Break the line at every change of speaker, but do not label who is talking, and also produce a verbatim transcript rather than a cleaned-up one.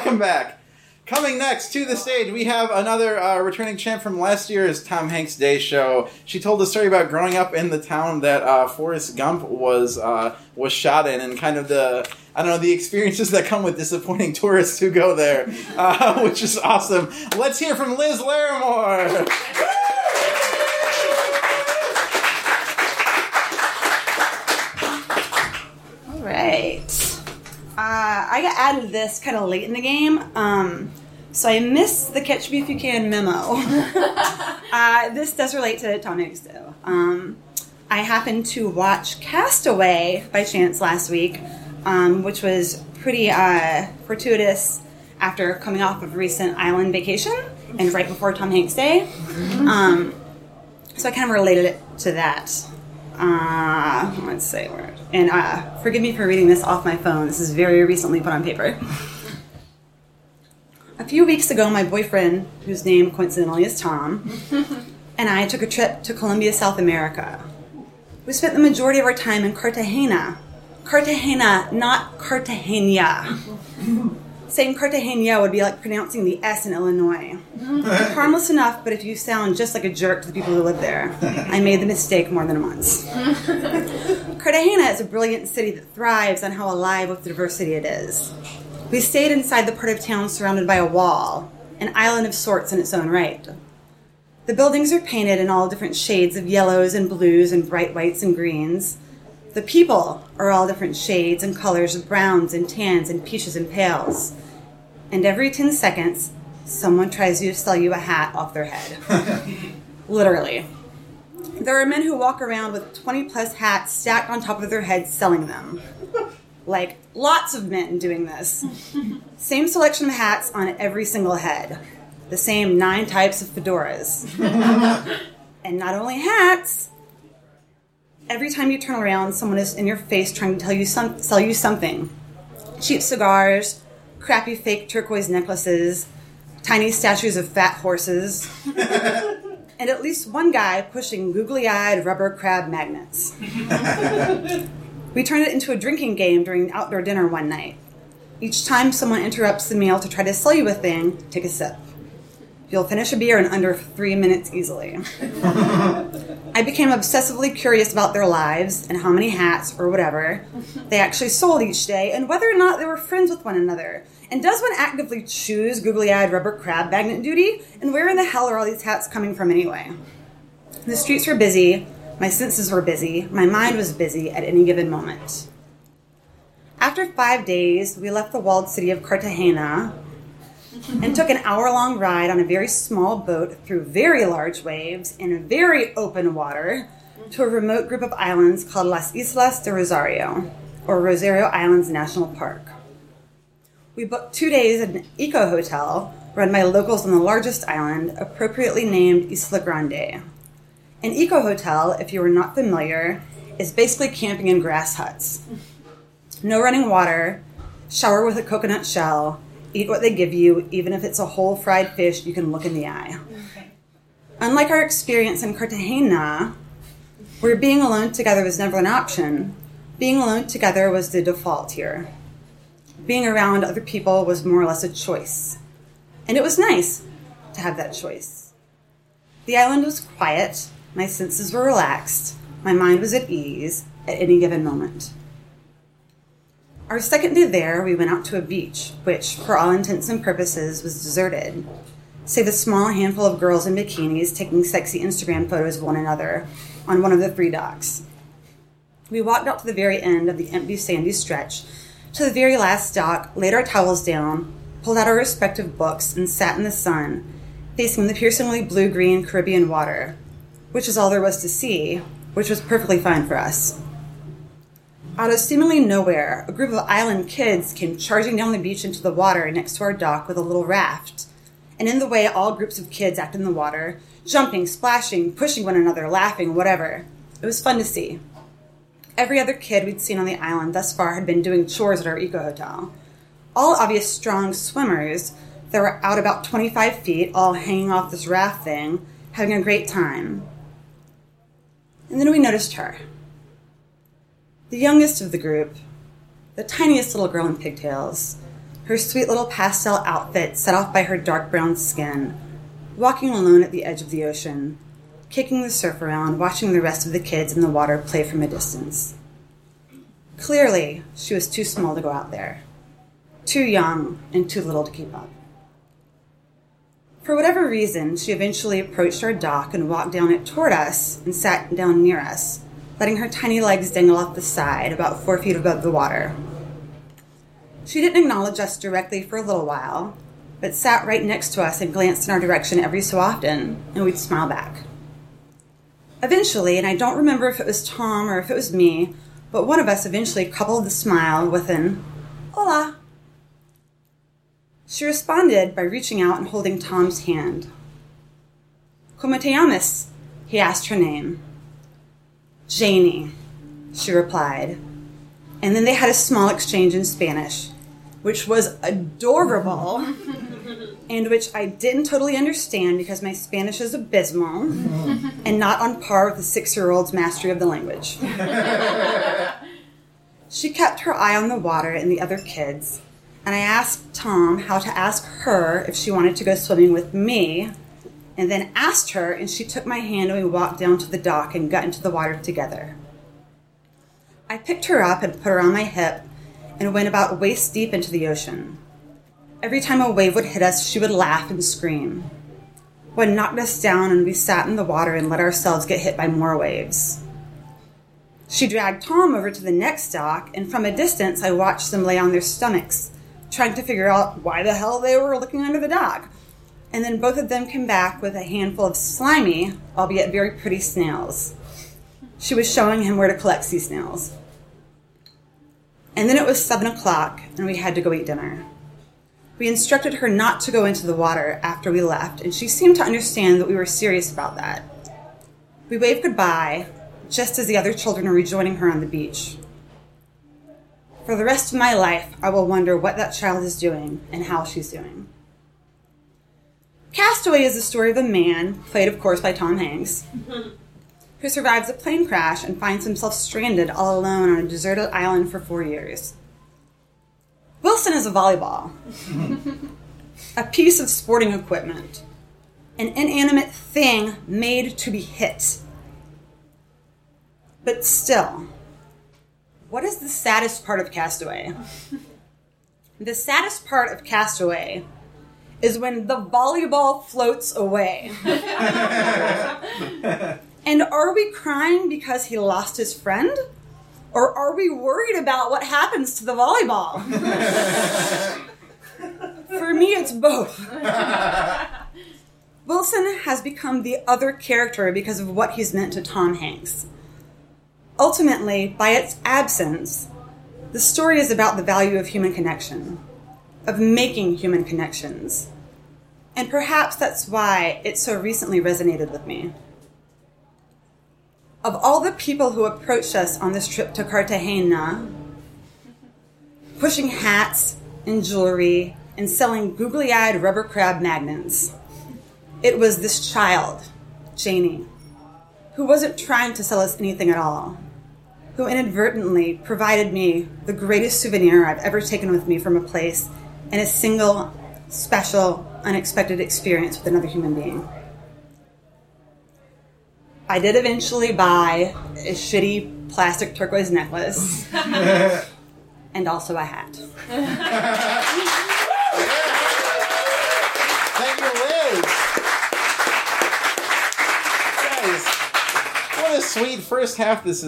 welcome back. Coming next to the stage, we have another uh, returning champ from last year's Tom Hanks Day show. She told a story about growing up in the town that uh, Forrest Gump was uh, was shot in, and kind of the, I don't know, the experiences that come with disappointing tourists who go there, uh, which is awesome. Let's hear from Liz Larimore.
All right. Uh, I got added this kind of late in the game, um, so I missed the Catch Me If You Can memo. uh, this does relate to Tom Hanks, though. Um, I happened to watch Castaway by chance last week, um, which was pretty uh, fortuitous after coming off of a recent island vacation and right before Tom Hanks Day. Um, so I kind of related it to that. Uh, let's say where. And uh, forgive me for reading this off my phone. This is very recently put on paper. A few weeks ago, my boyfriend, whose name coincidentally is Tom, and I took a trip to Colombia, South America. We spent the majority of our time in Cartagena. Cartagena, not Cartagena. Saying Cartagena would be like pronouncing the S in Illinois. Harmless enough, but if you sound just like a jerk to the people who live there, I made the mistake more than once. Cartagena is a brilliant city that thrives on how alive with diversity it is. We stayed inside the part of town surrounded by a wall, an island of sorts in its own right. The buildings are painted in all different shades of yellows and blues and bright whites and greens. The people are all different shades and colors of browns and tans and peaches and pales. And every ten seconds, someone tries to sell you a hat off their head. Literally. There are men who walk around with twenty plus hats stacked on top of their heads selling them. Like, lots of men doing this. Same selection of hats on every single head. The same nine types of fedoras. And not only hats... Every time you turn around, someone is in your face trying to tell you some, sell you something. Cheap cigars, crappy fake turquoise necklaces, tiny statues of fat horses, and at least one guy pushing googly-eyed rubber crab magnets. We turned it into a drinking game during outdoor dinner one night. Each time someone interrupts the meal to try to sell you a thing, take a sip. You'll finish a beer in under three minutes easily. I became obsessively curious about their lives and how many hats or whatever they actually sold each day and whether or not they were friends with one another. And does one actively choose googly-eyed rubber crab magnet duty? And where in the hell are all these hats coming from anyway? The streets were busy, my senses were busy, my mind was busy at any given moment. After five days, we left the walled city of Cartagena and took an hour-long ride on a very small boat through very large waves in very open water to a remote group of islands called Las Islas de Rosario, or Rosario Islands National Park. We booked two days at an eco hotel run by locals on the largest island, appropriately named Isla Grande. An eco hotel, if you are not familiar, is basically camping in grass huts. No running water, shower with a coconut shell, eat what they give you, even if it's a whole fried fish you can look in the eye. Okay. Unlike our experience in Cartagena, where being alone together was never an option, being alone together was the default here. Being around other people was more or less a choice. And it was nice to have that choice. The island was quiet, my senses were relaxed, my mind was at ease at any given moment. Our second day there, we went out to a beach, which, for all intents and purposes, was deserted, save a small handful of girls in bikinis taking sexy Instagram photos of one another on one of the three docks. We walked out to the very end of the empty sandy stretch, to the very last dock, laid our towels down, pulled out our respective books, and sat in the sun, facing the piercingly blue-green Caribbean water, which is all there was to see, which was perfectly fine for us. Out of seemingly nowhere, a group of island kids came charging down the beach into the water next to our dock with a little raft. And in the way all groups of kids act in the water, jumping, splashing, pushing one another, laughing, whatever. It was fun to see. Every other kid we'd seen on the island thus far had been doing chores at our eco-hotel. All obvious strong swimmers that were out about twenty-five feet, all hanging off this raft thing, having a great time. And then we noticed her. The youngest of the group, the tiniest little girl in pigtails, her sweet little pastel outfit set off by her dark brown skin, walking alone at the edge of the ocean, kicking the surf around, watching the rest of the kids in the water play from a distance. Clearly, she was too small to go out there, too young and too little to keep up. For whatever reason, she eventually approached our dock and walked down it toward us and sat down near us, letting her tiny legs dangle off the side about four feet above the water. She didn't acknowledge us directly for a little while, but sat right next to us and glanced in our direction every so often, and we'd smile back. Eventually, and I don't remember if it was Tom or if it was me, but one of us eventually coupled the smile with an "Hola." She responded by reaching out and holding Tom's hand. "¿Cómo te llamas?" He asked her name. "Janie," she replied. And then they had a small exchange in Spanish, which was adorable, and which I didn't totally understand because my Spanish is abysmal and not on par with a six-year-old's mastery of the language. She kept her eye on the water and the other kids, and I asked Tom how to ask her if she wanted to go swimming with me, and then asked her, and she took my hand and we walked down to the dock and got into the water together. I picked her up and put her on my hip and went about waist deep into the ocean. Every time a wave would hit us, she would laugh and scream. One knocked us down and we sat in the water and let ourselves get hit by more waves. She dragged Tom over to the next dock, and from a distance I watched them lay on their stomachs, trying to figure out why the hell they were looking under the dock. And then both of them came back with a handful of slimy, albeit very pretty snails. She was showing him where to collect sea snails. And then it was seven o'clock, and we had to go eat dinner. We instructed her not to go into the water after we left, and she seemed to understand that we were serious about that. We waved goodbye, just as the other children were rejoining her on the beach. For the rest of my life, I will wonder what that child is doing and how she's doing. Castaway is the story of a man, played of course by Tom Hanks, who survives a plane crash and finds himself stranded all alone on a deserted island for four years. Wilson is a volleyball, a piece of sporting equipment, an inanimate thing made to be hit. But still, what is the saddest part of Castaway? The saddest part of Castaway is when the volleyball floats away. And are we crying because he lost his friend? Or are we worried about what happens to the volleyball? For me, it's both. Wilson has become the other character because of what he's meant to Tom Hanks. Ultimately, by its absence, the story is about the value of human connection, of making human connections. And perhaps that's why it so recently resonated with me. Of all the people who approached us on this trip to Cartagena, pushing hats and jewelry and selling googly-eyed rubber crab magnets, it was this child, Janie, who wasn't trying to sell us anything at all, who inadvertently provided me the greatest souvenir I've ever taken with me from a place and a single, special, unexpected experience with another human being. I did eventually buy a shitty plastic turquoise necklace and also a hat.
Thank you, Liz. Guys, what a sweet first half this is.